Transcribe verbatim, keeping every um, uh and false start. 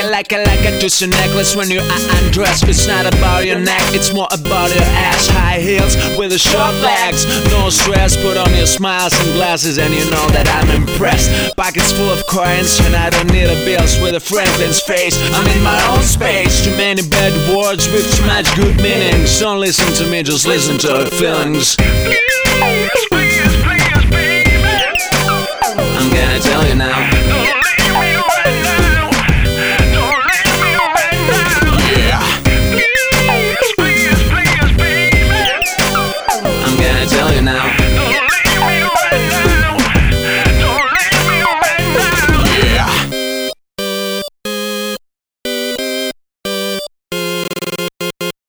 it like it like a twisted necklace when you are undressed. It's not about your neck, it's more about your ass. High heels with the short legs, no stress. Put on your smiles and glasses and you know that I'm impressed. Pockets full of coins and I don't need a bills with a Franklin's face. I'm in my own space. Too many bad words with too much good meanings. Don't listen to me, just listen to her feelings. Please, please, please, baby. I'm gonna tell you now.